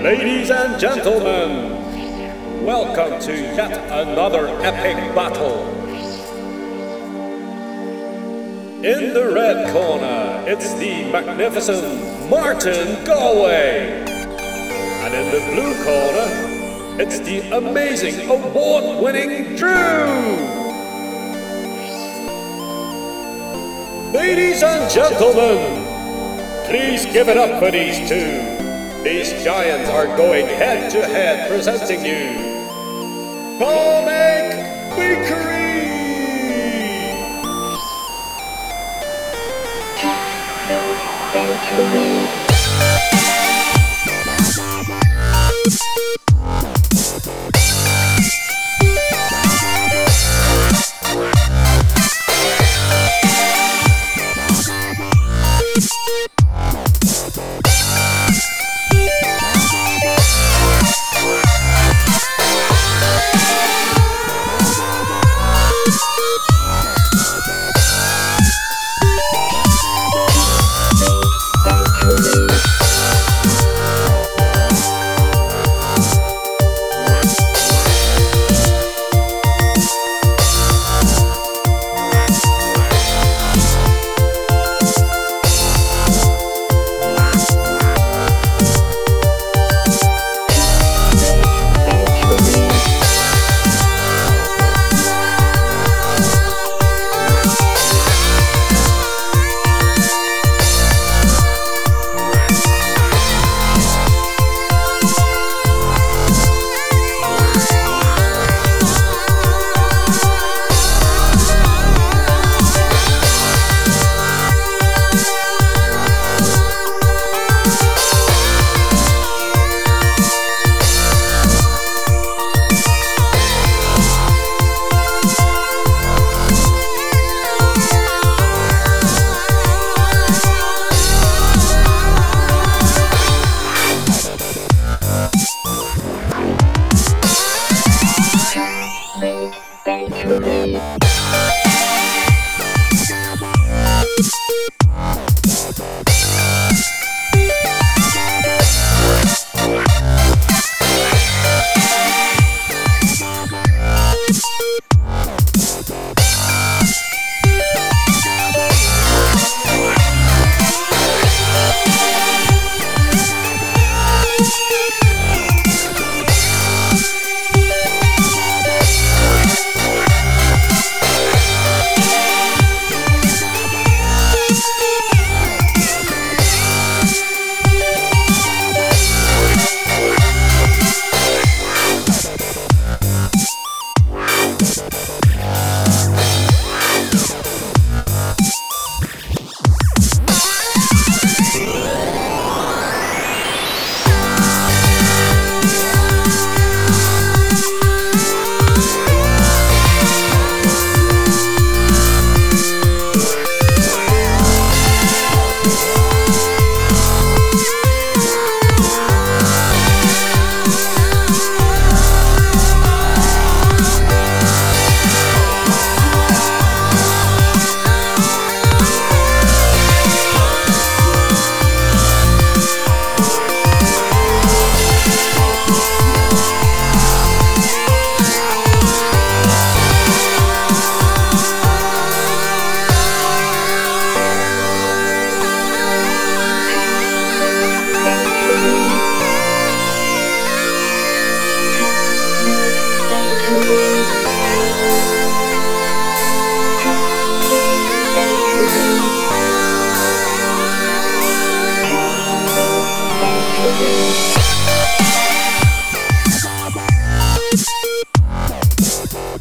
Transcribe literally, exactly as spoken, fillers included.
Ladies and gentlemen, welcome to yet another epic battle. In the red corner, it's the magnificent Martin Galway. And in the blue corner, it's the amazing award-winning Drew. Ladies and gentlemen, please give it up for these two. These giants are going head-to-head presenting you Comic Bakery! We'll be right back.